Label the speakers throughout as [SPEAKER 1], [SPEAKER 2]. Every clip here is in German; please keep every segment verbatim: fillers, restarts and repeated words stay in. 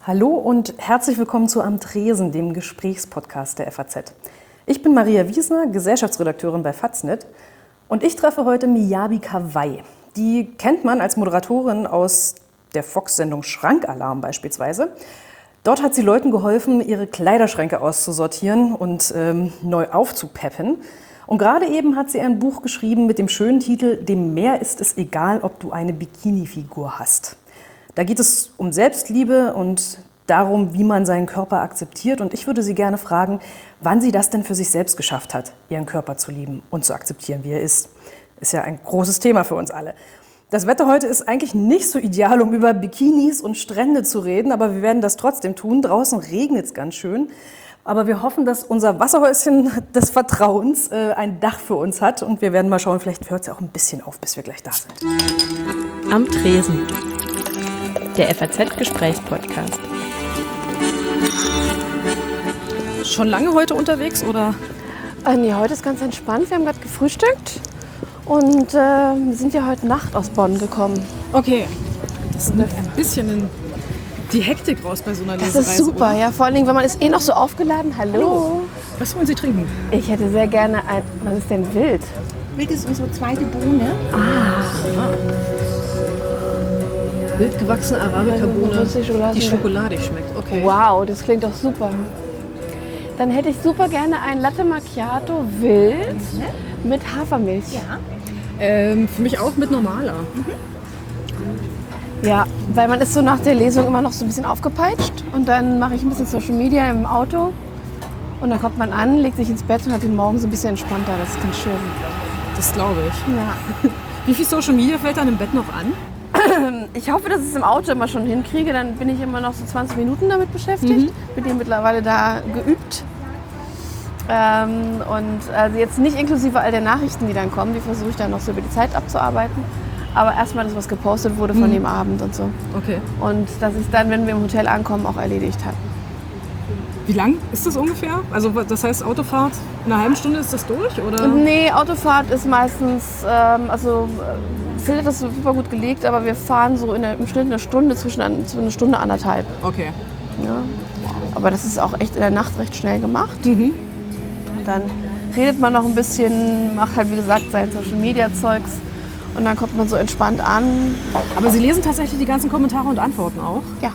[SPEAKER 1] Hallo und herzlich willkommen zu Am Tresen, dem Gesprächspodcast der F A Z. Ich bin Maria Wiesner, Gesellschaftsredakteurin bei Faznet und ich treffe heute Miyabi Kawai. Die kennt man als Moderatorin aus der Fox-Sendung Schrankalarm beispielsweise. Dort hat sie Leuten geholfen, ihre Kleiderschränke auszusortieren und ähm, neu aufzupeppen. Und gerade eben hat sie ein Buch geschrieben mit dem schönen Titel »Dem Meer ist es egal, ob du eine Bikini-Figur hast«. Da geht es um Selbstliebe und darum, wie man seinen Körper akzeptiert. Und ich würde Sie gerne fragen, wann sie das denn für sich selbst geschafft hat, ihren Körper zu lieben und zu akzeptieren, wie er ist. Ist ja ein großes Thema für uns alle. Das Wetter heute ist eigentlich nicht so ideal, um über Bikinis und Strände zu reden, aber wir werden das trotzdem tun. Draußen regnet es ganz schön. Aber wir hoffen, dass unser Wasserhäuschen des Vertrauens äh, ein Dach für uns hat. Und wir werden mal schauen, vielleicht hört es ja auch ein bisschen auf, bis wir gleich da sind.
[SPEAKER 2] Am Tresen. Der F A Z-Gesprächspodcast.
[SPEAKER 1] Schon lange heute unterwegs, oder?
[SPEAKER 3] Äh, nee, heute ist ganz entspannt. Wir haben gerade gefrühstückt und äh, wir sind ja heute Nacht aus Bonn gekommen.
[SPEAKER 1] Okay, das nimmt ein bisschen in die Hektik raus bei so einer Lesereise.
[SPEAKER 3] Das ist super, oder? Ja. Vor allen Dingen, wenn man ist eh noch so aufgeladen. Hallo.
[SPEAKER 1] Hallo. Was wollen Sie trinken?
[SPEAKER 3] Ich hätte sehr gerne ein... Was ist denn Wild?
[SPEAKER 4] Wild ist unsere zweite Bohne.
[SPEAKER 3] Ah.
[SPEAKER 1] Wild gewachsene Arabica-Bohne, die schokoladig schmeckt. Okay.
[SPEAKER 3] Wow, das klingt doch super. Dann hätte ich super gerne ein Latte Macchiato Wild mhm. mit Hafermilch.
[SPEAKER 4] Ja.
[SPEAKER 1] Ähm, für mich auch mit normaler.
[SPEAKER 3] Mhm. Ja, weil man ist so nach der Lesung immer noch so ein bisschen aufgepeitscht. Und dann mache ich ein bisschen Social Media im Auto. Und dann kommt man an, legt sich ins Bett und hat den Morgen so ein bisschen entspannter. Das ist ganz schön.
[SPEAKER 1] Das glaube ich.
[SPEAKER 3] Ja.
[SPEAKER 1] Wie viel Social Media fällt dann im Bett noch an?
[SPEAKER 3] Ich hoffe, dass ich es im Auto immer schon hinkriege. Dann bin ich immer noch so zwanzig Minuten damit beschäftigt. Mhm. Bin mittlerweile da geübt. Ähm, und also jetzt nicht inklusive all der Nachrichten, die dann kommen. Die versuche ich dann noch so über die Zeit abzuarbeiten. Aber erstmal das, was gepostet wurde von mhm. dem Abend und so.
[SPEAKER 1] Okay. Und
[SPEAKER 3] dass ich dann, wenn wir im Hotel ankommen, auch erledigt habe.
[SPEAKER 1] Wie lang ist das ungefähr? Also das heißt Autofahrt, in einer halben Stunde ist das durch, oder?
[SPEAKER 3] Nee, Autofahrt ist meistens, ähm, also Phil hat das super gut gelegt, aber wir fahren so in der, im Schnitt eine Stunde, zwischen eine Stunde anderthalb.
[SPEAKER 1] Okay.
[SPEAKER 3] Ja. Aber das ist auch echt in der Nacht recht schnell gemacht.
[SPEAKER 1] Mhm.
[SPEAKER 3] Dann redet man noch ein bisschen, macht halt wie gesagt sein Social-Media-Zeugs und dann kommt man so entspannt an.
[SPEAKER 1] Aber Sie lesen tatsächlich die ganzen Kommentare und Antworten auch?
[SPEAKER 3] Ja.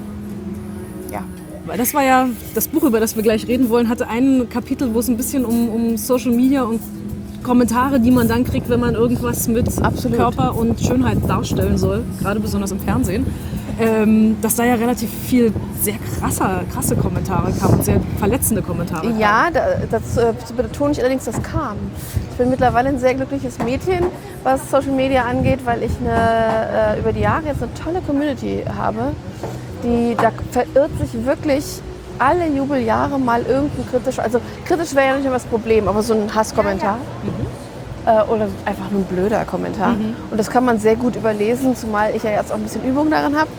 [SPEAKER 3] Ja.
[SPEAKER 1] Weil das war ja, das Buch, über das wir gleich reden wollen, hatte ein Kapitel, wo es ein bisschen um, um Social Media und Kommentare, die man dann kriegt, wenn man irgendwas mit
[SPEAKER 3] Absolut.
[SPEAKER 1] Körper und Schönheit darstellen soll, gerade besonders im Fernsehen, ähm, dass da ja relativ viel sehr krasser, krasse Kommentare kamen und sehr verletzende Kommentare kamen.
[SPEAKER 3] Ja, das, das betone ich allerdings, das kam. Ich bin mittlerweile ein sehr glückliches Mädchen, was Social Media angeht, weil ich eine, äh, über die Jahre jetzt eine tolle Community habe. Die, da verirrt sich wirklich alle Jubeljahre mal irgendein kritisch, also kritisch wäre ja nicht immer das Problem, aber so ein Hasskommentar ja, ja. Mhm. Äh, oder einfach nur ein blöder Kommentar. Mhm. Und das kann man sehr gut überlesen, zumal ich ja jetzt auch ein bisschen Übung darin habe.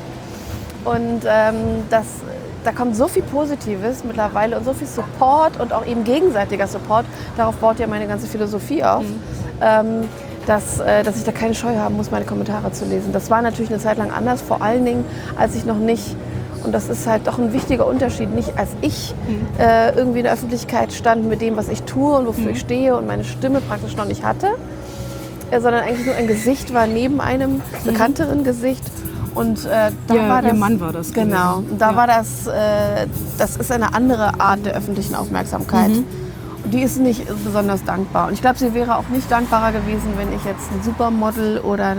[SPEAKER 3] Und ähm, das, da kommt so viel Positives mittlerweile und so viel Support und auch eben gegenseitiger Support. Darauf baut ja meine ganze Philosophie auf. Mhm. Ähm, Dass, äh, dass ich da keine Scheu haben muss, meine Kommentare zu lesen. Das war natürlich eine Zeit lang anders, vor allen Dingen, als ich noch nicht, und das ist halt doch ein wichtiger Unterschied, nicht als ich mhm. äh, irgendwie in der Öffentlichkeit stand mit dem, was ich tue und wofür mhm. ich stehe und meine Stimme praktisch noch nicht hatte, äh, sondern eigentlich nur ein Gesicht war neben einem mhm. bekannteren Gesicht. Und äh, da
[SPEAKER 1] ja,
[SPEAKER 3] war das,
[SPEAKER 1] Ihr Mann war das.
[SPEAKER 3] Genau, und da
[SPEAKER 1] ja.
[SPEAKER 3] war das, äh, das ist eine andere Art der öffentlichen Aufmerksamkeit. Mhm. Die ist nicht besonders dankbar. Und ich glaube, sie wäre auch nicht dankbarer gewesen, wenn ich jetzt ein Supermodel oder,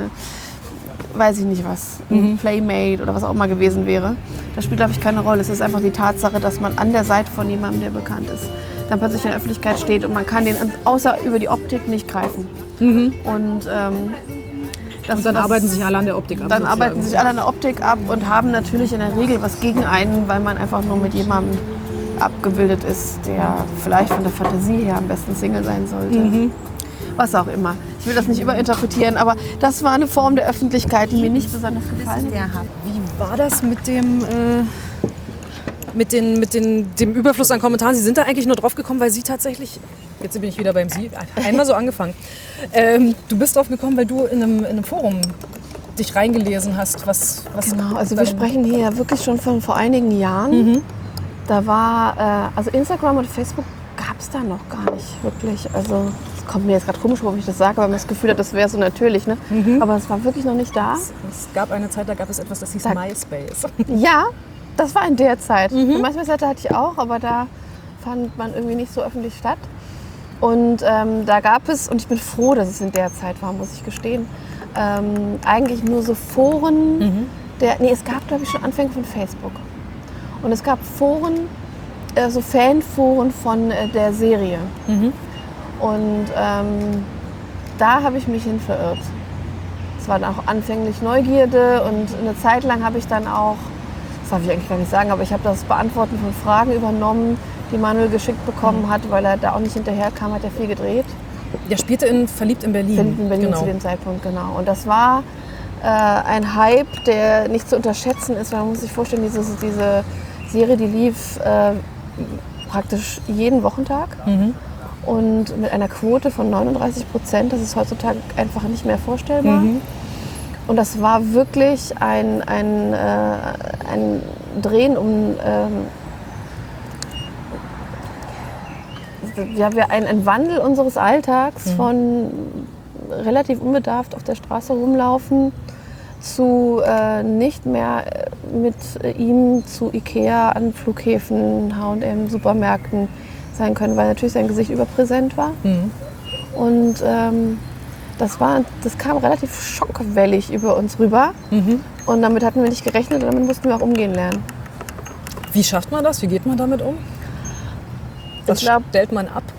[SPEAKER 3] weiß ich nicht was, ein mhm. Playmate oder was auch immer gewesen wäre. Das spielt, glaube ich, keine Rolle. Es ist einfach die Tatsache, dass man an der Seite von jemandem, der bekannt ist, dann plötzlich in der Öffentlichkeit steht und man kann den außer über die Optik nicht greifen. Mhm. Und, ähm, das,
[SPEAKER 1] und dann
[SPEAKER 3] das,
[SPEAKER 1] arbeiten sich alle an der Optik ab.
[SPEAKER 3] Dann
[SPEAKER 1] sozusagen.
[SPEAKER 3] arbeiten sich alle an der Optik ab und haben natürlich in der Regel was gegen einen, weil man einfach nur mit jemandem abgebildet ist, der vielleicht von der Fantasie her am besten Single sein sollte. Mhm. Was auch immer. Ich will das nicht überinterpretieren, aber das war eine Form der Öffentlichkeit, die mir nicht besonders gefallen hat.
[SPEAKER 1] Wie war das mit dem, äh, mit, den, mit den, dem Überfluss an Kommentaren? Sie sind da eigentlich nur drauf gekommen, weil Sie tatsächlich, jetzt bin ich wieder beim Sie, einmal so angefangen. Ähm, du bist drauf gekommen, weil du in einem, in einem Forum dich reingelesen hast? Was, was
[SPEAKER 3] Genau, also wir sprechen hier ja wirklich schon von vor einigen Jahren. Mhm. Da war, äh, also Instagram und Facebook gab es da noch gar nicht wirklich. Also es kommt mir jetzt gerade komisch vor, wenn ich das sage, weil man das Gefühl hat, das wäre so natürlich. Ne? Mhm. Aber es war wirklich noch nicht da.
[SPEAKER 1] Es, es gab eine Zeit, da gab es etwas, das hieß da, MySpace.
[SPEAKER 3] Ja, das war in der Zeit. Mhm. Die MySpace-Seite hatte ich auch, aber da fand man irgendwie nicht so öffentlich statt. Und ähm, da gab es, und ich bin froh, dass es in der Zeit war, muss ich gestehen, ähm, eigentlich nur so Foren. Mhm. Der, nee, es gab, glaube ich, schon Anfänge von Facebook. Und es gab Foren, äh, so Fanforen von äh, der Serie. Mhm. Und ähm, da habe ich mich hin verirrt. Es war dann auch anfänglich Neugierde und eine Zeit lang habe ich dann auch, das darf ich eigentlich gar nicht sagen, aber ich habe das Beantworten von Fragen übernommen, die Manuel geschickt bekommen hat, weil er da auch nicht hinterherkam, hat er viel gedreht.
[SPEAKER 1] Der spielte in Verliebt in Berlin.
[SPEAKER 3] Verliebt in Berlin genau. Zu dem Zeitpunkt, genau. Und das war äh, ein Hype, der nicht zu unterschätzen ist, weil man muss sich vorstellen, diese, diese Serie, die lief äh, praktisch jeden Wochentag mhm. und mit einer Quote von neununddreißig Prozent, das ist heutzutage einfach nicht mehr vorstellbar. Mhm. Und das war wirklich ein, ein, äh, ein Drehen um... Ähm, ja, wir ein, ein Wandel unseres Alltags mhm. von relativ unbedarft auf der Straße rumlaufen zu äh, nicht mehr mit ihm zu Ikea an Flughäfen, H und M, Supermärkten sein können, weil natürlich sein Gesicht überpräsent war. Mhm. Und ähm, das, war, das kam relativ schockwellig über uns rüber. Mhm. Und damit hatten wir nicht gerechnet und damit mussten wir auch umgehen lernen.
[SPEAKER 1] Wie schafft man das? Wie geht man damit um? Was ich glaub, stellt man ab?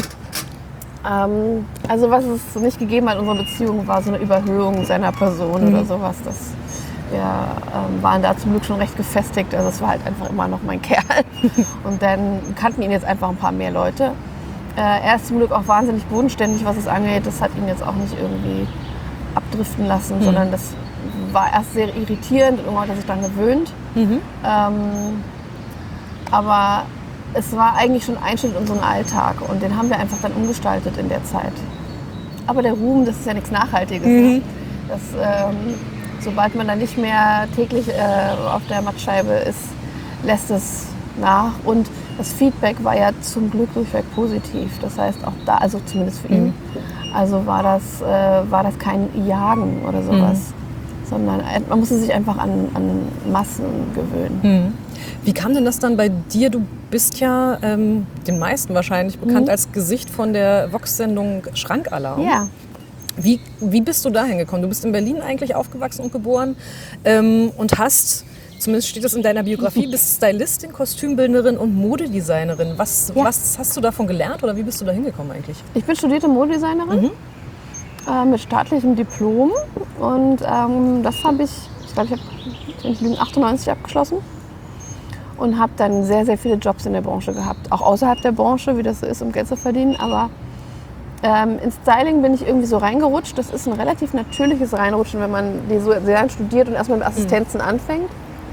[SPEAKER 3] Ähm, also was es nicht gegeben hat in unserer Beziehung, war so eine Überhöhung seiner Person mhm. oder sowas. Das, wir ähm, waren da zum Glück schon recht gefestigt. Also es war halt einfach immer noch mein Kerl. Und dann kannten ihn jetzt einfach ein paar mehr Leute. Äh, er ist zum Glück auch wahnsinnig bodenständig, was es angeht. Das hat ihn jetzt auch nicht irgendwie abdriften lassen, mhm. sondern das war erst sehr irritierend und irgendwann hat er sich dann gewöhnt. Mhm. Ähm, aber es war eigentlich schon ein Schritt in unseren Alltag und den haben wir einfach dann umgestaltet in der Zeit. Aber der Ruhm, das ist ja nichts Nachhaltiges. Mhm. Ne? Das, ähm, sobald man dann nicht mehr täglich äh, auf der Mattscheibe ist, lässt es nach. Und das Feedback war ja zum Glück durchweg positiv. Das heißt auch da, also zumindest für ihn, mhm. also war das, äh, war das kein Jagen oder sowas, mhm. sondern man musste sich einfach an, an Massen gewöhnen.
[SPEAKER 1] Mhm. Wie kam denn das dann bei dir? Du bist ja ähm, den meisten wahrscheinlich bekannt mhm. als Gesicht von der Vox-Sendung Schrankalarm.
[SPEAKER 3] Ja.
[SPEAKER 1] Wie, wie bist du dahin gekommen? Du bist in Berlin eigentlich aufgewachsen und geboren ähm, und hast, zumindest steht das in deiner Biografie, bist Stylistin, Kostümbildnerin und Modedesignerin. Was, ja. was hast du davon gelernt oder wie bist du da hingekommen eigentlich?
[SPEAKER 3] Ich bin studierte Modedesignerin mhm. äh, mit staatlichem Diplom und ähm, das habe ich, ich glaube, ich habe achtundneunzig abgeschlossen. Und habe dann sehr, sehr viele Jobs in der Branche gehabt. Auch außerhalb der Branche, wie das so ist, um Geld zu verdienen. Aber ähm, ins Styling bin ich irgendwie so reingerutscht. Das ist ein relativ natürliches Reinrutschen, wenn man die so sehr studiert und erstmal mit Assistenzen mhm. anfängt.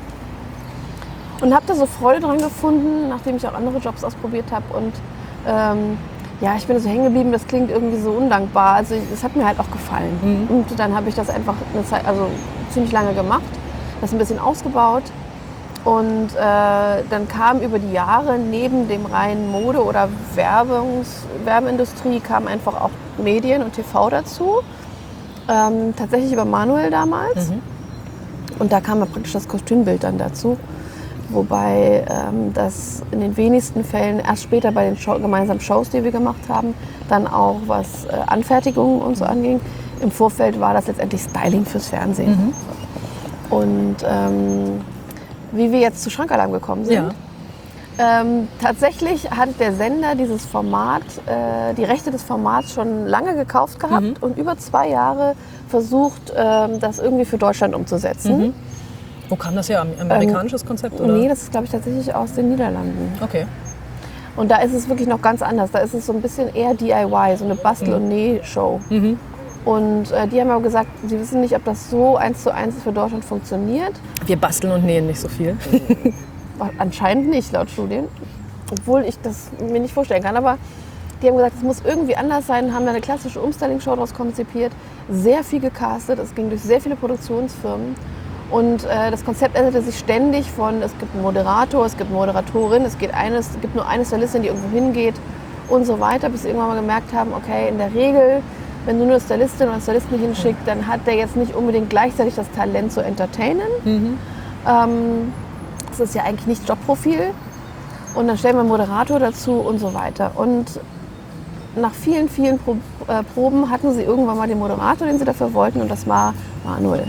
[SPEAKER 3] Und habe da so Freude dran gefunden, nachdem ich auch andere Jobs ausprobiert habe. Und ähm, ja, ich bin da so hängen geblieben, das klingt irgendwie so undankbar. Also es hat mir halt auch gefallen. Mhm. Und dann habe ich das einfach eine Zeit, also ziemlich lange gemacht, das ein bisschen ausgebaut. Und äh, dann kam über die Jahre neben dem reinen Mode- oder Werbungs- Werbeindustrie kam einfach auch Medien und T V dazu. Ähm, tatsächlich über Manuel damals. Mhm. Und da kam ja praktisch das Kostümbild dann dazu. Wobei ähm, das in den wenigsten Fällen erst später bei den Show, gemeinsamen Shows, die wir gemacht haben, dann auch was äh, Anfertigungen und so anging. Im Vorfeld war das letztendlich Styling fürs Fernsehen. Mhm. Und ähm, wie wir jetzt zu Schrankalarm gekommen sind. Ja. Ähm, tatsächlich hat der Sender dieses Format, äh, die Rechte des Formats schon lange gekauft gehabt mhm. und über zwei Jahre versucht, ähm, das irgendwie für Deutschland umzusetzen. Mhm.
[SPEAKER 1] Wo kam das her? Ein amerikanisches ähm, Konzept? Oder?
[SPEAKER 3] Nee, das ist, glaube ich, tatsächlich aus den Niederlanden.
[SPEAKER 1] Okay.
[SPEAKER 3] Und da ist es wirklich noch ganz anders. Da ist es so ein bisschen eher D I Y, so eine Bastel- und Näh-Show. Mhm. Und äh, die haben aber gesagt, sie wissen nicht, ob das so eins zu eins für Deutschland funktioniert.
[SPEAKER 1] Wir basteln und nähen nicht so viel.
[SPEAKER 3] Anscheinend nicht, laut Studien. Obwohl ich das mir nicht vorstellen kann. Aber die haben gesagt, es muss irgendwie anders sein, haben da eine klassische Umstyling-Show daraus konzipiert. sehr viel gecastet, es ging durch sehr viele Produktionsfirmen. Und äh, das Konzept änderte sich ständig von, es gibt einen Moderator, es gibt eine Moderatorin, es, geht eines, es gibt nur eine Stylistin, die irgendwo hingeht und so weiter, bis sie irgendwann mal gemerkt haben, okay, in der Regel, wenn du nur eine Stylistin oder einen Stylisten hinschickt, dann hat der jetzt nicht unbedingt gleichzeitig das Talent zu entertainen. Mhm. Ähm, das ist ja eigentlich nicht Jobprofil. Und dann stellen wir einen Moderator dazu und so weiter. Und nach vielen, vielen Pro- äh, Proben hatten sie irgendwann mal den Moderator, den sie dafür wollten, und das war Manuel.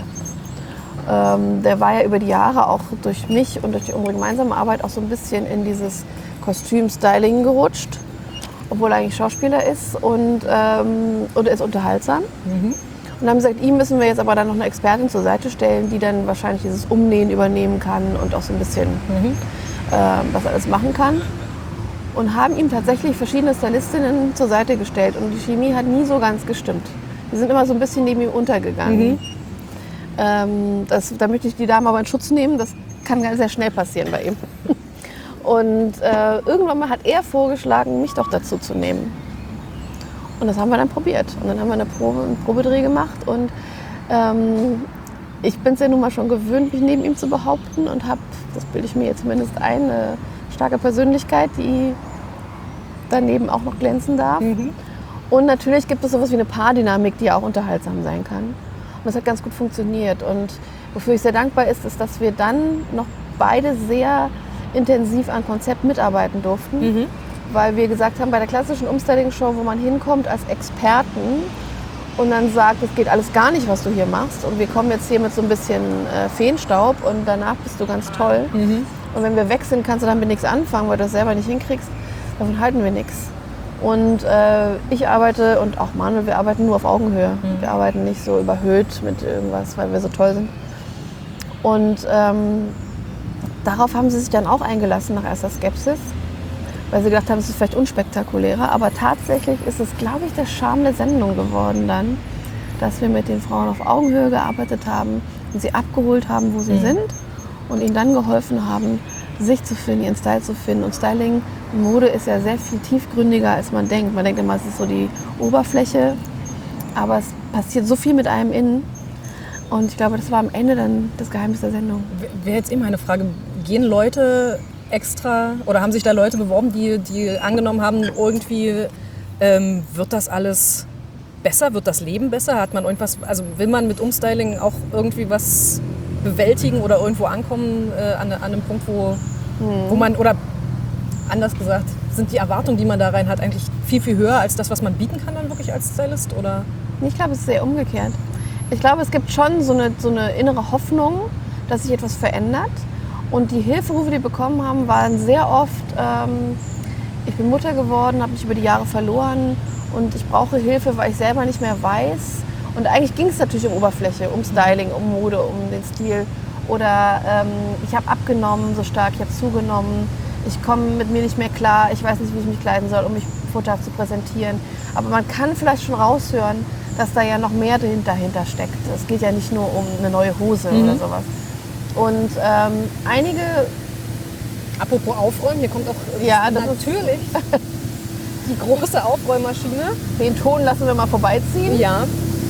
[SPEAKER 3] Ähm, der war ja über die Jahre auch durch mich und durch unsere gemeinsame Arbeit auch so ein bisschen in dieses Kostüm-Styling gerutscht, obwohl er eigentlich Schauspieler ist und, ähm, und er ist unterhaltsam. Mhm. Und dann haben sie gesagt, ihm müssen wir jetzt aber dann noch eine Expertin zur Seite stellen, die dann wahrscheinlich dieses Umnähen übernehmen kann und auch so ein bisschen mhm. äh, was alles machen kann. Und haben ihm tatsächlich verschiedene Stylistinnen zur Seite gestellt und die Chemie hat nie so ganz gestimmt. Die sind immer so ein bisschen neben ihm untergegangen. Mhm. Ähm, das, da möchte ich die Dame aber in Schutz nehmen, das kann sehr schnell passieren bei ihm. Und äh, irgendwann mal hat er vorgeschlagen, mich doch dazu zu nehmen. Und das haben wir dann probiert. Und dann haben wir eine Probe, einen Probedreh gemacht. Und ähm, ich bin es ja nun mal schon gewöhnt, mich neben ihm zu behaupten und habe, das bilde ich mir jetzt zumindest ein, eine starke Persönlichkeit, die daneben auch noch glänzen darf. Mhm. Und natürlich gibt es sowas wie eine Paardynamik, die auch unterhaltsam sein kann. Und das hat ganz gut funktioniert. Und wofür ich sehr dankbar ist, ist, dass wir dann noch beide sehr intensiv an Konzept mitarbeiten durften. Mhm. Weil wir gesagt haben, bei der klassischen Umstyling-Show, wo man hinkommt als Experten und dann sagt, es geht alles gar nicht, was du hier machst. Und wir kommen jetzt hier mit so ein bisschen äh, Feenstaub und danach bist du ganz toll. Mhm. Und wenn wir weg sind, kannst du damit nichts anfangen, weil du das selber nicht hinkriegst. Davon halten wir nichts. Und äh, ich arbeite und auch Manuel, wir arbeiten nur auf Augenhöhe. Mhm. Wir arbeiten nicht so überhöht mit irgendwas, weil wir so toll sind. Und ähm, darauf haben sie sich dann auch eingelassen nach erster Skepsis, weil sie gedacht haben, es ist vielleicht unspektakulärer. Aber tatsächlich ist es, glaube ich, der Charme der Sendung geworden dann, dass wir mit den Frauen auf Augenhöhe gearbeitet haben und sie abgeholt haben, wo sie mhm. sind und ihnen dann geholfen haben, sich zu finden, ihren Style zu finden. Und Styling, Mode ist ja sehr viel tiefgründiger, als man denkt. Man denkt immer, es ist so die Oberfläche, aber es passiert so viel mit einem innen. Und ich glaube, das war am Ende dann das Geheimnis der Sendung.
[SPEAKER 1] Wäre jetzt eben eine Frage, gehen Leute extra oder haben sich da Leute beworben, die, die angenommen haben, irgendwie ähm, wird das alles besser, wird das Leben besser? Hat man irgendwas, also will man mit Umstyling auch irgendwie was bewältigen oder irgendwo ankommen äh, an, an einem Punkt, wo, hm. wo man, oder anders gesagt, sind die Erwartungen, die man da rein hat, eigentlich viel, viel höher als das, was man bieten kann dann wirklich als Stylist? Oder?
[SPEAKER 3] Ich glaube, es ist sehr umgekehrt. Ich glaube, es gibt schon so eine, so eine innere Hoffnung, dass sich etwas verändert. Und die Hilferufe, die wir bekommen haben, waren sehr oft, ähm, ich bin Mutter geworden, habe mich über die Jahre verloren und ich brauche Hilfe, weil ich selber nicht mehr weiß. Und eigentlich ging es natürlich um Oberfläche, um Styling, um Mode, um den Stil. Oder ähm, ich habe abgenommen so stark, ich habe zugenommen, ich komme mit mir nicht mehr klar, ich weiß nicht, wie ich mich kleiden soll, um mich vorteilhaft zu präsentieren. Aber man kann vielleicht schon raushören, dass da ja noch mehr dahinter steckt. Es geht ja nicht nur um eine neue Hose mhm. oder sowas. Und ähm, einige...
[SPEAKER 1] Apropos Aufräumen, hier kommt auch
[SPEAKER 3] ja, das
[SPEAKER 1] natürlich die große Aufräummaschine.
[SPEAKER 3] Den Ton lassen wir mal vorbeiziehen.
[SPEAKER 1] Ja.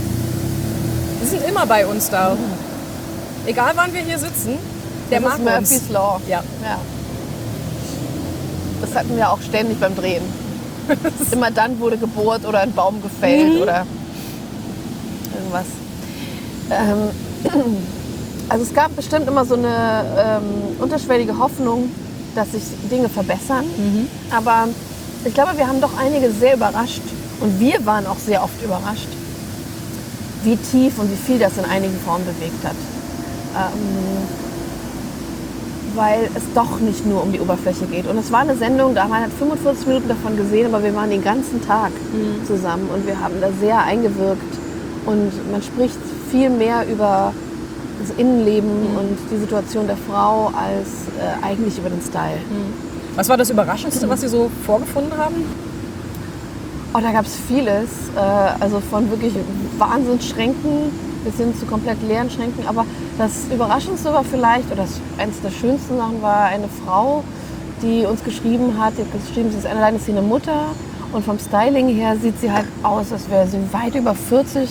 [SPEAKER 1] Die sind immer bei uns da. Mhm. Egal wann wir hier sitzen, der
[SPEAKER 3] das
[SPEAKER 1] mag
[SPEAKER 3] ist Murphy's
[SPEAKER 1] uns.
[SPEAKER 3] Law.
[SPEAKER 1] Ja.
[SPEAKER 3] Ja. Das hatten wir auch ständig beim Drehen. Immer dann wurde gebohrt oder ein Baum gefällt mhm. oder irgendwas. Ähm, also es gab bestimmt immer so eine ähm, unterschwellige Hoffnung, dass sich Dinge verbessern. Mhm. Aber ich glaube, wir haben doch einige sehr überrascht. Und wir waren auch sehr oft überrascht, wie tief und wie viel das in einigen Frauen bewegt hat. Ähm, weil es doch nicht nur um die Oberfläche geht. Und es war eine Sendung, da man hat fünfundvierzig Minuten davon gesehen, aber wir waren den ganzen Tag mhm. zusammen und wir haben da sehr eingewirkt. Und man spricht viel mehr über das Innenleben mhm. und die Situation der Frau als äh, eigentlich über den Style. Mhm.
[SPEAKER 1] Was war das Überraschendste, was Sie so vorgefunden haben?
[SPEAKER 3] Oh, da gab es vieles. Äh, also von wirklich Wahnsinnsschränken bis hin zu komplett leeren Schränken. Aber das Überraschendste war vielleicht, oder das, eines der schönsten Sachen war eine Frau, die uns geschrieben hat, die hat geschrieben, sie ist alleinerziehende Mutter und vom Styling her sieht sie halt aus, als wäre sie weit über vierzig,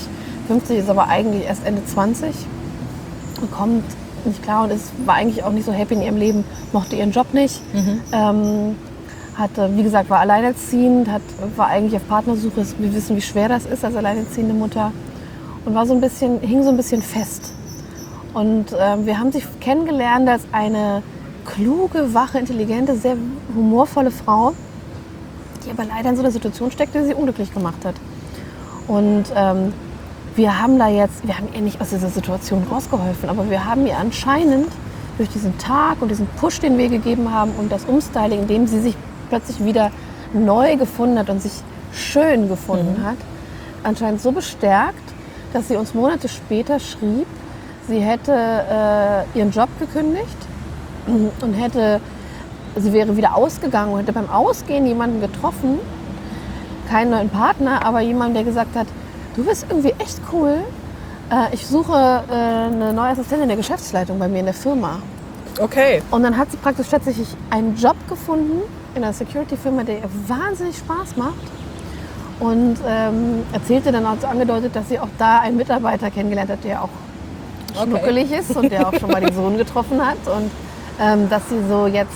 [SPEAKER 3] fünfzig, ist aber eigentlich erst Ende zwanzig und kommt nicht klar und ist, war eigentlich auch nicht so happy in ihrem Leben, mochte ihren Job nicht. Mhm. Ähm, hatte, wie gesagt, war alleinerziehend, hat, war eigentlich auf Partnersuche. Wir wissen, wie schwer das ist als alleinerziehende Mutter. Und war so ein bisschen, hing so ein bisschen fest. Und ähm, wir haben sich kennengelernt als eine kluge, wache, intelligente, sehr humorvolle Frau, die aber leider in so einer Situation steckte, die sie unglücklich gemacht hat. Und ähm, wir haben da jetzt, wir haben ihr nicht aus dieser Situation rausgeholfen, aber wir haben ihr anscheinend durch diesen Tag und diesen Push, den wir gegeben haben und das Umstyling, in dem sie sich plötzlich wieder neu gefunden hat und sich schön gefunden mhm. hat, anscheinend so bestärkt, dass sie uns Monate später schrieb, sie hätte äh, ihren Job gekündigt und hätte, sie wäre wieder ausgegangen und hätte beim Ausgehen jemanden getroffen, keinen neuen Partner, aber jemanden, der gesagt hat, du bist irgendwie echt cool, äh, ich suche äh, eine neue Assistentin in der Geschäftsleitung bei mir in der Firma.
[SPEAKER 1] Okay.
[SPEAKER 3] Und dann hat sie praktisch tatsächlich einen Job gefunden in einer Security-Firma, der ihr wahnsinnig Spaß macht. Und ähm, erzählte dann auch so angedeutet, dass sie auch da einen Mitarbeiter kennengelernt hat, der auch okay. schnuckelig ist und der auch schon mal den Sohn getroffen hat. Und ähm, dass sie so jetzt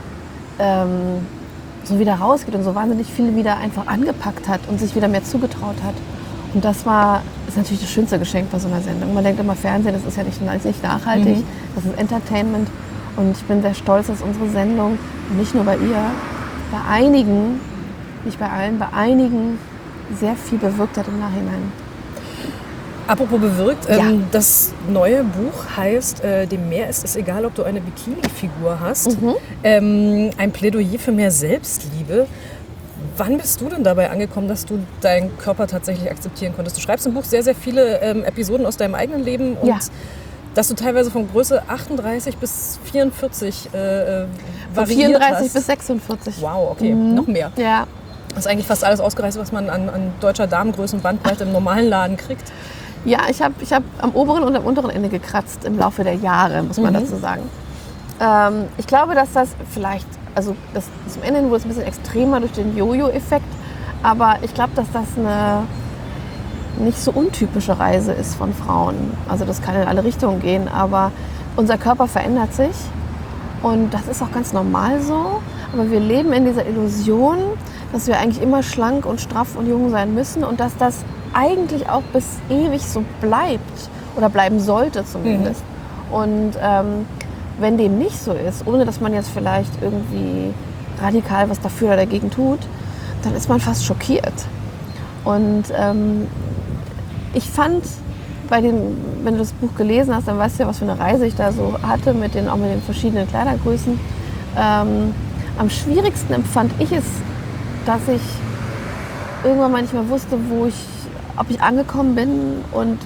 [SPEAKER 3] ähm, so wieder rausgeht und so wahnsinnig viel wieder einfach angepackt hat und sich wieder mehr zugetraut hat. Und das war, ist natürlich das schönste Geschenk bei so einer Sendung. Man denkt immer, Fernsehen, das ist ja nicht, nicht nachhaltig, mhm. das ist Entertainment. Und ich bin sehr stolz, dass unsere Sendung, nicht nur bei ihr, bei einigen, nicht bei allen, bei einigen sehr viel bewirkt hat im Nachhinein.
[SPEAKER 1] Apropos bewirkt,
[SPEAKER 3] ja.
[SPEAKER 1] ähm, das neue Buch heißt äh, Dem Meer ist es egal, ob du eine Bikini-Figur hast. Mhm. Ähm, ein Plädoyer für mehr Selbstliebe. Wann bist du denn dabei angekommen, dass du deinen Körper tatsächlich akzeptieren konntest? Du schreibst im Buch sehr, sehr viele ähm, Episoden aus deinem eigenen Leben und ja. dass du teilweise von Größe achtunddreißig bis vierundvierzig äh,
[SPEAKER 3] von vierunddreißig hast. Bis sechsundvierzig.
[SPEAKER 1] Wow, okay, mhm. noch mehr.
[SPEAKER 3] Ja.
[SPEAKER 1] Das ist eigentlich fast alles ausgereizt, was man an, an deutscher Damengrößenbandbreite im normalen Laden kriegt.
[SPEAKER 3] Ja, ich habe ich hab am oberen und am unteren Ende gekratzt im Laufe der Jahre, muss man mhm. dazu sagen. Ähm, ich glaube, dass das vielleicht, also das, zum Ende wurde es ein bisschen extremer durch den Jojo-Effekt, aber ich glaube, dass das eine nicht so untypische Reise ist von Frauen. Also das kann in alle Richtungen gehen, aber unser Körper verändert sich und das ist auch ganz normal so. Aber wir leben in dieser Illusion, dass wir eigentlich immer schlank und straff und jung sein müssen und dass das eigentlich auch bis ewig so bleibt oder bleiben sollte zumindest. Mhm. Und ähm, wenn dem nicht so ist, ohne dass man jetzt vielleicht irgendwie radikal was dafür oder dagegen tut, dann ist man fast schockiert. Und ähm, ich fand, bei den, wenn du das Buch gelesen hast, dann weißt du ja, was für eine Reise ich da so hatte, mit den, auch mit den verschiedenen Kleidergrößen. Ähm, am schwierigsten empfand ich es, dass ich irgendwann mal nicht mehr wusste, wo ich, ob ich angekommen bin und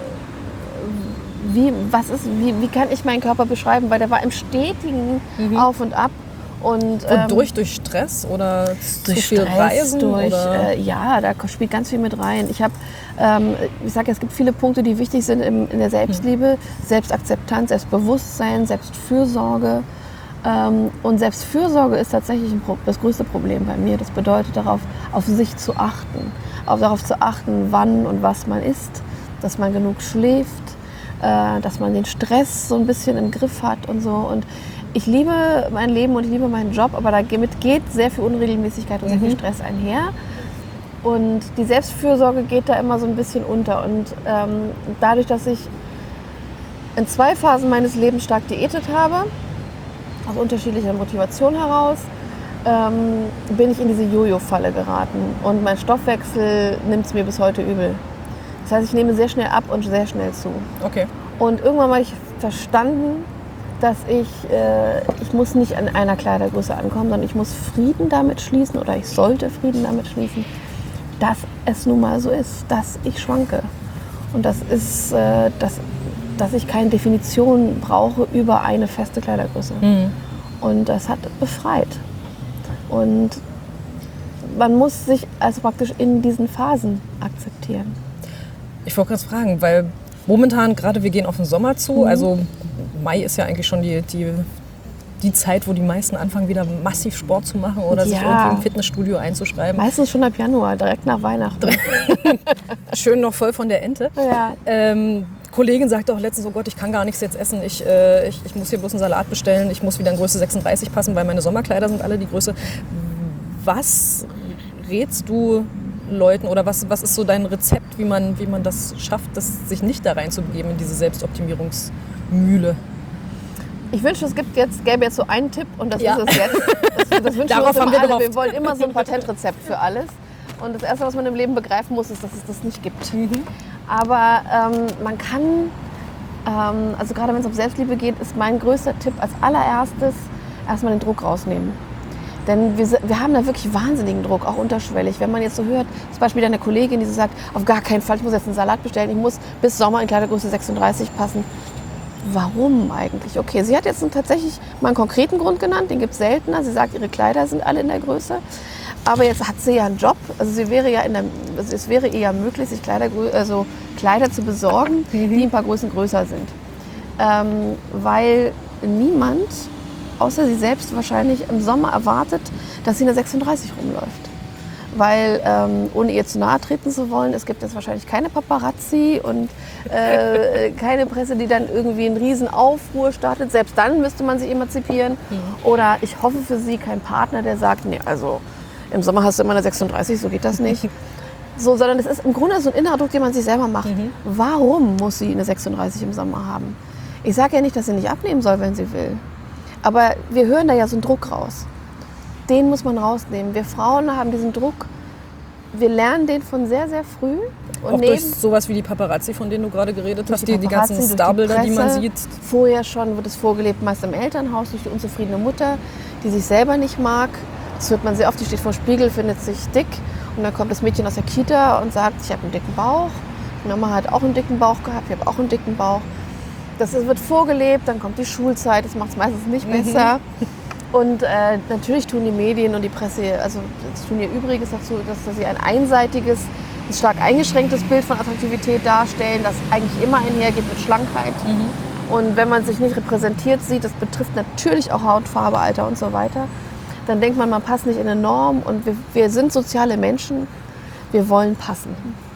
[SPEAKER 3] wie, was ist, wie, wie kann ich meinen Körper beschreiben, weil der war im stetigen mhm. Auf und Ab. Und, ähm,
[SPEAKER 1] durch, durch Stress oder
[SPEAKER 3] durch
[SPEAKER 1] zu viel
[SPEAKER 3] Stress,
[SPEAKER 1] Reisen?
[SPEAKER 3] Durch,
[SPEAKER 1] oder?
[SPEAKER 3] Äh, ja, da spielt ganz viel mit rein. Ich habe, ähm, ich sage, es gibt viele Punkte, die wichtig sind in, in der Selbstliebe. Mhm. Selbstakzeptanz, Selbstbewusstsein, Selbstfürsorge. Ähm, und Selbstfürsorge ist tatsächlich ein Pro- das größte Problem bei mir. Das bedeutet, darauf, auf sich zu achten. Auch darauf zu achten, wann und was man isst, dass man genug schläft, äh, dass man den Stress so ein bisschen im Griff hat und so. Und ich liebe mein Leben und ich liebe meinen Job, aber damit geht sehr viel Unregelmäßigkeit und sehr viel Stress einher. Und die Selbstfürsorge geht da immer so ein bisschen unter. Und ähm, dadurch, dass ich in zwei Phasen meines Lebens stark diätet habe, aus unterschiedlicher Motivation heraus, ähm, bin ich in diese Jojo-Falle geraten. Und mein Stoffwechsel nimmt es mir bis heute übel. Das heißt, ich nehme sehr schnell ab und sehr schnell zu.
[SPEAKER 1] Okay.
[SPEAKER 3] Und irgendwann habe ich verstanden, dass ich, äh, ich muss nicht an einer Kleidergröße ankommen, sondern ich muss Frieden damit schließen oder ich sollte Frieden damit schließen, dass es nun mal so ist, dass ich schwanke. Und das ist, äh, dass, dass ich keine Definition brauche über eine feste Kleidergröße. Mhm. Und das hat befreit. Und man muss sich also praktisch in diesen Phasen akzeptieren.
[SPEAKER 1] Ich wollte gerade fragen, weil momentan gerade wir gehen auf den Sommer zu, mhm. also Mai ist ja eigentlich schon die, die, die Zeit, wo die meisten anfangen, wieder massiv Sport zu machen oder sich
[SPEAKER 3] Ja.
[SPEAKER 1] irgendwie im Fitnessstudio einzuschreiben.
[SPEAKER 3] Meistens schon ab Januar, direkt nach Weihnachten.
[SPEAKER 1] Schön noch voll von der Ente.
[SPEAKER 3] Ja.
[SPEAKER 1] Ähm, Kollegin sagte auch letztens, oh Gott, ich kann gar nichts jetzt essen, ich, äh, ich, ich muss hier bloß einen Salat bestellen, ich muss wieder in Größe sechsunddreißig passen, weil meine Sommerkleider sind alle die Größe. Was rätst du Leuten oder was, was ist so dein Rezept, wie man, wie man das schafft, das, sich nicht da reinzubegeben in diese Selbstoptimierungsmühle?
[SPEAKER 3] Ich wünschte, es gibt jetzt, gäbe jetzt so einen Tipp und das
[SPEAKER 1] Ja.
[SPEAKER 3] ist es jetzt. Das, das wünschen wir
[SPEAKER 1] Darauf
[SPEAKER 3] uns
[SPEAKER 1] haben
[SPEAKER 3] immer
[SPEAKER 1] wir
[SPEAKER 3] alle.
[SPEAKER 1] gehofft.
[SPEAKER 3] Wir wollen immer so ein Patentrezept für alles. Und das Erste, was man im Leben begreifen muss, ist, dass es das nicht gibt.
[SPEAKER 1] Mhm.
[SPEAKER 3] Aber ähm, man kann, ähm, also gerade wenn es um Selbstliebe geht, ist mein größter Tipp als allererstes erstmal den Druck rausnehmen. Denn wir, wir haben da wirklich wahnsinnigen Druck, auch unterschwellig. Wenn man jetzt so hört, zum Beispiel deine Kollegin, die so sagt, auf gar keinen Fall, ich muss jetzt einen Salat bestellen, ich muss bis Sommer in Kleidergröße sechsunddreißig passen. Warum eigentlich? Okay, sie hat jetzt einen, tatsächlich mal einen konkreten Grund genannt, den gibt es seltener. Sie sagt, ihre Kleider sind alle in der Größe. Aber jetzt hat sie ja einen Job, also sie wäre ja in der, also es wäre ihr ja möglich, sich Kleider, also Kleider zu besorgen, die ein paar Größen größer sind. Ähm, weil niemand, außer sie selbst wahrscheinlich, im Sommer erwartet, dass sie in der sechsunddreißig rumläuft. Weil, ähm, ohne ihr zu nahe treten zu wollen, es gibt jetzt wahrscheinlich keine Paparazzi und äh, keine Presse, die dann irgendwie einen riesen Aufruhr startet. Selbst dann müsste man sich emanzipieren. Mhm. Oder ich hoffe für sie, kein Partner, der sagt, nee, also im Sommer hast du immer eine sechsunddreißig, so geht das nicht. So, sondern es ist im Grunde so ein innerer Druck, den man sich selber macht. Mhm. Warum muss sie eine sechsunddreißig im Sommer haben? Ich sage ja nicht, dass sie nicht abnehmen soll, wenn sie will. Aber wir hören da ja so einen Druck raus. Den muss man rausnehmen. Wir Frauen haben diesen Druck, wir lernen den von sehr, sehr früh. Und
[SPEAKER 1] auch
[SPEAKER 3] neben,
[SPEAKER 1] durch sowas wie die Paparazzi, von denen du gerade geredet hast, die, die
[SPEAKER 3] Paparazzi,
[SPEAKER 1] ganzen
[SPEAKER 3] durch
[SPEAKER 1] Starbilder, die,
[SPEAKER 3] die
[SPEAKER 1] man
[SPEAKER 3] Presse.
[SPEAKER 1] sieht.
[SPEAKER 3] Vorher schon wird es vorgelebt, meist im Elternhaus, durch die unzufriedene Mutter, die sich selber nicht mag. Das hört man sehr oft, die steht vor dem Spiegel, findet sich dick. Und dann kommt das Mädchen aus der Kita und sagt, ich habe einen dicken Bauch. Meine Mama hat auch einen dicken Bauch gehabt, ich habe auch einen dicken Bauch. Das wird vorgelebt, dann kommt die Schulzeit, das macht es meistens nicht besser. Mhm. Und äh, natürlich tun die Medien und die Presse, also das tun ihr Übriges dazu, dass, dass sie ein einseitiges, ein stark eingeschränktes Bild von Attraktivität darstellen, das eigentlich immer einhergeht mit Schlankheit. Mhm. Und wenn man sich nicht repräsentiert sieht, das betrifft natürlich auch Hautfarbe, Alter und so weiter, dann denkt man, man passt nicht in eine Norm. Und wir, wir sind soziale Menschen, wir wollen passen.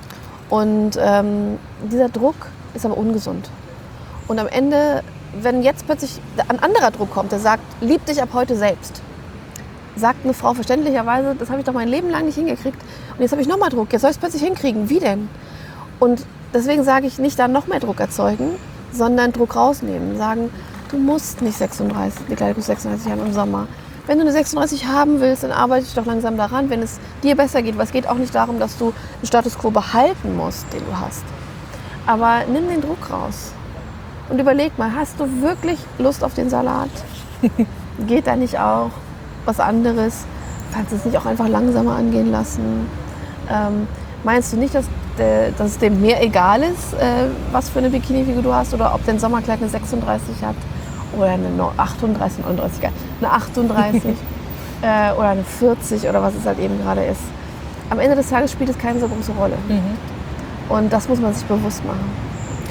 [SPEAKER 3] Und ähm, dieser Druck ist aber ungesund. Und am Ende, wenn jetzt plötzlich ein anderer Druck kommt, der sagt, lieb dich ab heute selbst, sagt eine Frau verständlicherweise, das habe ich doch mein Leben lang nicht hingekriegt und jetzt habe ich nochmal Druck, jetzt soll ich es plötzlich hinkriegen, wie denn? Und deswegen sage ich, nicht da noch mehr Druck erzeugen, sondern Druck rausnehmen, sagen, du musst nicht sechsunddreißig, die Kleidergröße sechsunddreißig haben im Sommer. Wenn du eine sechsunddreißig haben willst, dann arbeite ich doch langsam daran, wenn es dir besser geht, weil es geht auch nicht darum, dass du den Status quo behalten musst, den du hast. Aber nimm den Druck raus. Und überleg mal, hast du wirklich Lust auf den Salat? Geht da nicht auch was anderes? Kannst du es nicht auch einfach langsamer angehen lassen? Ähm, meinst du nicht, dass, äh, dass es dem mehr egal ist, äh, was für eine Bikini-Figur du hast? Oder ob dein Sommerkleid eine sechsunddreißig hat? Oder eine achtunddreißig, neununddreißig, eine achtunddreißig äh, oder eine vierzig oder was es halt eben gerade ist. Am Ende des Tages spielt es keine so große Rolle. Mhm. Und das muss man sich bewusst machen.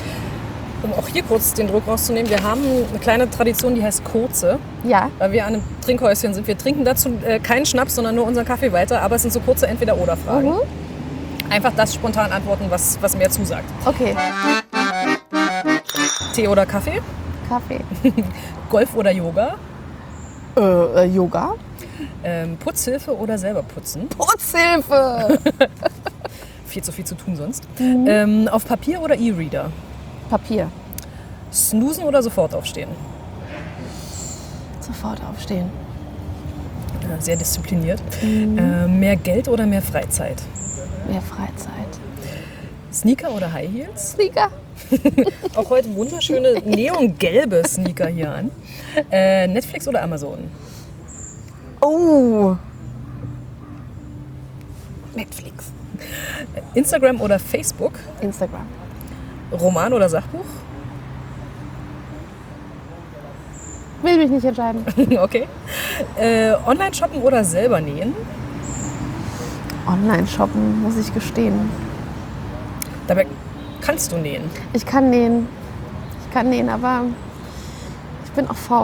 [SPEAKER 1] Um auch hier kurz den Druck rauszunehmen, wir haben eine kleine Tradition, die heißt Kurze.
[SPEAKER 3] Ja.
[SPEAKER 1] Weil wir an einem Trinkhäuschen sind. Wir trinken dazu äh, keinen Schnaps, sondern nur unseren Kaffee weiter. Aber es sind so kurze Entweder-Oder-Fragen. Mhm. Einfach das spontan antworten, was, was mir zusagt.
[SPEAKER 3] Okay.
[SPEAKER 1] Tee oder Kaffee?
[SPEAKER 3] Kaffee.
[SPEAKER 1] Golf oder Yoga?
[SPEAKER 3] Äh, äh, Yoga.
[SPEAKER 1] Ähm, Putzhilfe oder selber putzen?
[SPEAKER 3] Putzhilfe!
[SPEAKER 1] Viel zu viel zu tun sonst. Mhm. Ähm, auf Papier oder E-Reader?
[SPEAKER 3] Papier.
[SPEAKER 1] Snoozen oder sofort aufstehen?
[SPEAKER 3] Sofort aufstehen.
[SPEAKER 1] Ja, sehr diszipliniert. Mhm. Äh, mehr Geld oder mehr Freizeit?
[SPEAKER 3] Mehr Freizeit.
[SPEAKER 1] Sneaker oder High Heels?
[SPEAKER 3] Sneaker.
[SPEAKER 1] Auch heute wunderschöne neongelbe Sneaker hier an. Äh, Netflix oder Amazon?
[SPEAKER 3] Oh. Netflix.
[SPEAKER 1] Instagram oder Facebook?
[SPEAKER 3] Instagram.
[SPEAKER 1] Roman oder Sachbuch?
[SPEAKER 3] Will mich nicht entscheiden.
[SPEAKER 1] Okay. Äh, Online shoppen oder selber nähen?
[SPEAKER 3] Online shoppen, muss ich gestehen.
[SPEAKER 1] Dabei kannst du nähen.
[SPEAKER 3] Ich kann nähen. Ich kann nähen, aber ich bin auch faul.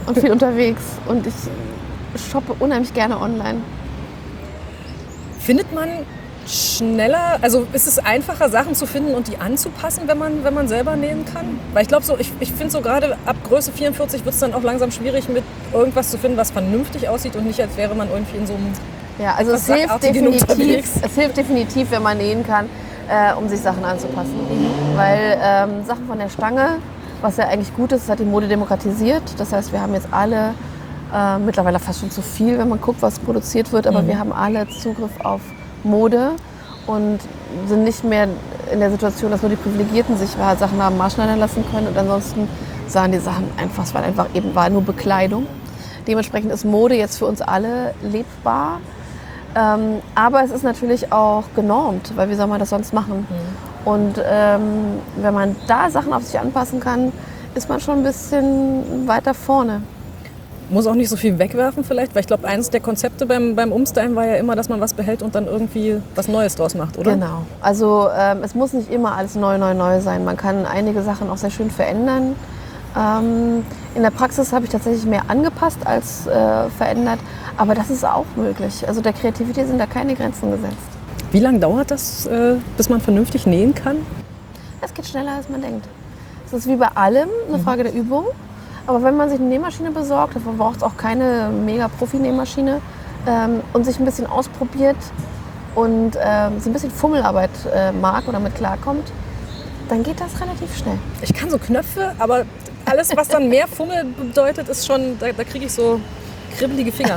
[SPEAKER 3] und viel unterwegs. Und ich shoppe unheimlich gerne online.
[SPEAKER 1] Findet man schneller, also ist es einfacher, Sachen zu finden und die anzupassen, wenn man, wenn man selber nähen kann? Weil ich glaube, so, ich, ich finde so gerade ab Größe vierundvierzig wird es dann auch langsam schwierig, mit irgendwas zu finden, was vernünftig aussieht und nicht, als wäre man irgendwie in so einem...
[SPEAKER 3] Ja, also es hilft, definitiv, es hilft definitiv, wenn man nähen kann, äh, um sich Sachen anzupassen. Mhm. Weil ähm, Sachen von der Stange, was ja eigentlich gut ist, hat die Mode demokratisiert. Das heißt, wir haben jetzt alle, äh, mittlerweile fast schon zu viel, wenn man guckt, was produziert wird, aber mhm. wir haben alle Zugriff auf Mode und sind nicht mehr in der Situation, dass nur die Privilegierten sich Sachen haben maßschneidern lassen können und ansonsten sahen die Sachen einfach, es war einfach eben war nur Bekleidung. Dementsprechend ist Mode jetzt für uns alle lebbar. Ähm, aber es ist natürlich auch genormt, weil wie soll man das sonst machen? Mhm. Und ähm, wenn man da Sachen auf sich anpassen kann, ist man schon ein bisschen weiter vorne.
[SPEAKER 1] Muss auch nicht so viel wegwerfen vielleicht, weil ich glaube, eines der Konzepte beim, beim Umstylen war ja immer, dass man was behält und dann irgendwie was Neues draus macht, oder?
[SPEAKER 3] Genau. Also ähm, es muss nicht immer alles neu, neu, neu sein. Man kann einige Sachen auch sehr schön verändern. Ähm, in der Praxis habe ich tatsächlich mehr angepasst als äh, verändert, aber das ist auch möglich. Also der Kreativität sind da keine Grenzen gesetzt.
[SPEAKER 1] Wie lange dauert das, äh, bis man vernünftig nähen kann?
[SPEAKER 3] Es geht schneller, als man denkt. Es ist wie bei allem eine Frage der Übung. Aber wenn man sich eine Nähmaschine besorgt, dafür braucht es auch keine mega Profi-Nähmaschine, ähm, und sich ein bisschen ausprobiert und ähm, so ein bisschen Fummelarbeit äh, mag oder mit klarkommt, dann geht das relativ schnell.
[SPEAKER 1] Ich kann so Knöpfe, aber alles, was dann mehr Fummel bedeutet, ist schon, da, da kriege ich so kribbelige Finger.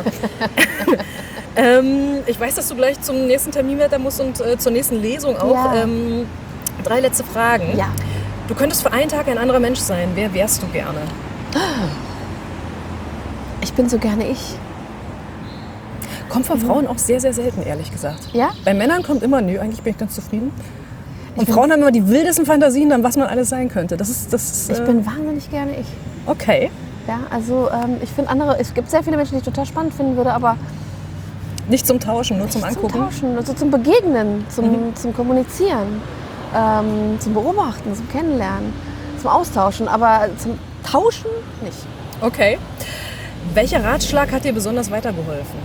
[SPEAKER 1] ähm, ich weiß, dass du gleich zum nächsten Termin weiter musst und äh, zur nächsten Lesung auch.
[SPEAKER 3] Ja.
[SPEAKER 1] Ähm, drei letzte Fragen.
[SPEAKER 3] Ja.
[SPEAKER 1] Du könntest für einen Tag ein anderer Mensch sein. Wer wärst du gerne?
[SPEAKER 3] Ich bin so gerne ich.
[SPEAKER 1] Kommt von Frauen auch sehr, sehr selten, ehrlich gesagt.
[SPEAKER 3] Ja?
[SPEAKER 1] Bei Männern kommt immer, nö, eigentlich bin ich ganz zufrieden. Und Frauen haben immer die wildesten Fantasien, dann was man alles sein könnte. Das ist, das ist,
[SPEAKER 3] Ich
[SPEAKER 1] äh,
[SPEAKER 3] bin wahnsinnig gerne ich.
[SPEAKER 1] Okay.
[SPEAKER 3] Ja, also ähm, ich finde andere, es gibt sehr viele Menschen, die ich total spannend finden würde, aber
[SPEAKER 1] Nicht zum Tauschen, nur zum
[SPEAKER 3] nicht
[SPEAKER 1] Angucken.
[SPEAKER 3] zum Tauschen, also zum Begegnen, zum,
[SPEAKER 1] Mhm.
[SPEAKER 3] zum Kommunizieren, ähm, zum Beobachten, zum Kennenlernen, zum Austauschen, aber zum Tauschen nicht.
[SPEAKER 1] Okay. Welcher Ratschlag hat dir besonders weitergeholfen?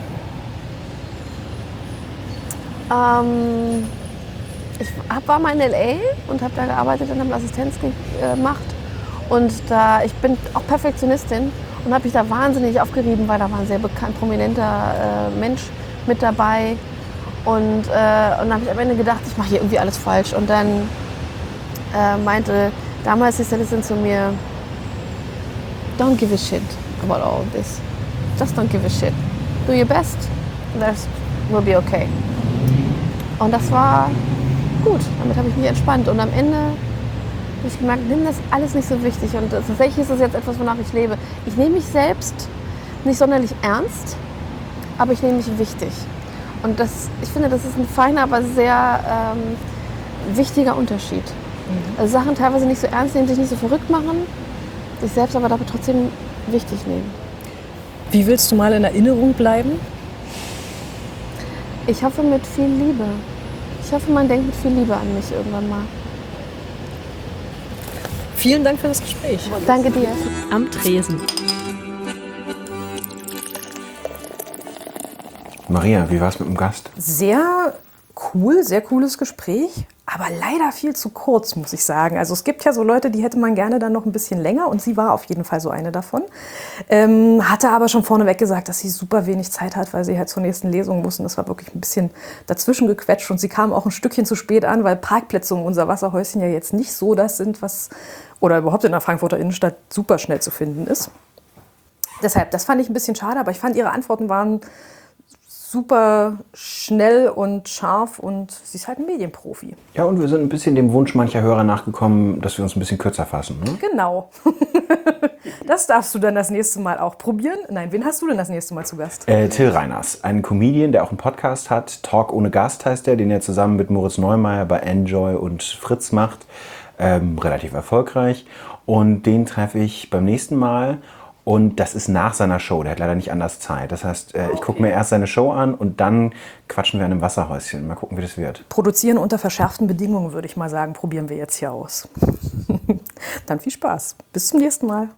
[SPEAKER 3] Ähm, ich hab, war mal in L A und habe da gearbeitet und habe Assistenz gemacht. Und da, ich bin auch Perfektionistin und habe mich da wahnsinnig aufgerieben, weil da war ein sehr bekannt, prominenter äh, Mensch mit dabei. Und, äh, und dann habe ich am Ende gedacht, ich mache hier irgendwie alles falsch. Und dann äh, meinte damals die Stylistin zu mir, don't give a shit about all this. Just don't give a shit. Do your best, and that will be okay. Und das war gut, damit habe ich mich entspannt. Und am Ende habe ich gemerkt, nimm das alles nicht so wichtig. Und tatsächlich ist das jetzt etwas, wonach ich lebe. Ich nehme mich selbst nicht sonderlich ernst, aber ich nehme mich wichtig. Und das, ich finde, das ist ein feiner, aber sehr ähm, wichtiger Unterschied. Mhm. Also Sachen teilweise nicht so ernst nehmen, sich nicht so verrückt machen, sich selbst aber dabei trotzdem wichtig nehmen.
[SPEAKER 1] Wie willst du mal in Erinnerung bleiben?
[SPEAKER 3] Ich hoffe mit viel Liebe. Ich hoffe, man denkt mit viel Liebe an mich irgendwann mal.
[SPEAKER 1] Vielen Dank für das Gespräch.
[SPEAKER 3] Danke dir.
[SPEAKER 2] Am Tresen.
[SPEAKER 5] Maria, wie war es mit dem Gast?
[SPEAKER 1] Sehr cool, sehr cooles Gespräch, aber leider viel zu kurz, muss ich sagen. Also es gibt ja so Leute, die hätte man gerne dann noch ein bisschen länger und sie war auf jeden Fall so eine davon. Ähm, hatte aber schon vorneweg gesagt, dass sie super wenig Zeit hat, weil sie halt zur nächsten Lesung muss und das war wirklich ein bisschen dazwischen gequetscht und sie kam auch ein Stückchen zu spät an, weil Parkplätze um unser Wasserhäuschen ja jetzt nicht so das sind, was oder überhaupt in der Frankfurter Innenstadt super schnell zu finden ist. Deshalb, das fand ich ein bisschen schade, aber ich fand ihre Antworten waren super schnell und scharf und sie ist halt ein Medienprofi.
[SPEAKER 5] Ja, und wir sind ein bisschen dem Wunsch mancher Hörer nachgekommen, dass wir uns ein bisschen kürzer fassen. Ne?
[SPEAKER 1] Genau. Das darfst du dann das nächste Mal auch probieren. Nein, wen hast du denn das nächste Mal zu Gast?
[SPEAKER 5] Äh, Till Reiners, ein Comedian, der auch einen Podcast hat. Talk ohne Gast heißt der, den er zusammen mit Moritz Neumeier bei Enjoy und Fritz macht. Ähm, relativ erfolgreich. Und den treffe ich beim nächsten Mal. Und das ist nach seiner Show, der hat leider nicht anders Zeit. Das heißt, äh, ich gucke mir erst seine Show an und dann quatschen wir an einem Wasserhäuschen. Mal gucken, wie das wird.
[SPEAKER 1] Produzieren unter verschärften Bedingungen, würde ich mal sagen, probieren wir jetzt hier aus. Dann viel Spaß. Bis zum nächsten Mal.